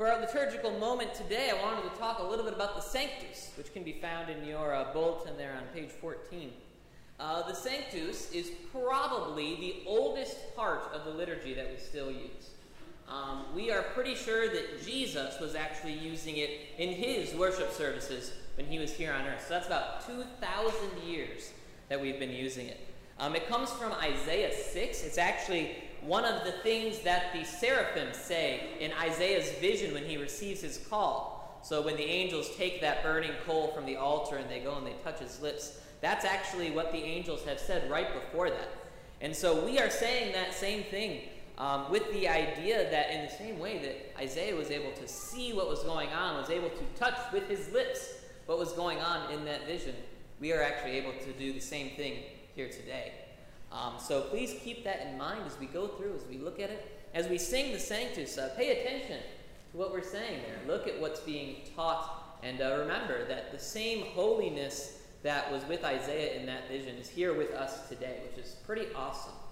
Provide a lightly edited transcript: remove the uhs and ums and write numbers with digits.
For our liturgical moment today, I wanted to talk a little bit about the Sanctus, which can be found in your bulletin there on page 14. The Sanctus is probably the oldest part of the liturgy that we still use. We are pretty sure that Jesus was actually using it in his worship services when he was here on earth. So that's about 2,000 years that we've been using it. It comes from Isaiah 6. It's actually one of the things that the seraphim say in Isaiah's vision when he receives his call. So when the angels take that burning coal from the altar and they go and they touch his lips, that's actually what the angels have said right before that. And so we are saying that same thing with the idea that in the same way that Isaiah was able to see what was going on, was able to touch with his lips what was going on in that vision, we are actually able to do the same thing here today. So please keep that in mind as we go through, as we look at it. As we sing the Sanctus, pay attention to what we're saying there. Look at what's being taught, and remember that the same holiness that was with Isaiah in that vision is here with us today, which is pretty awesome.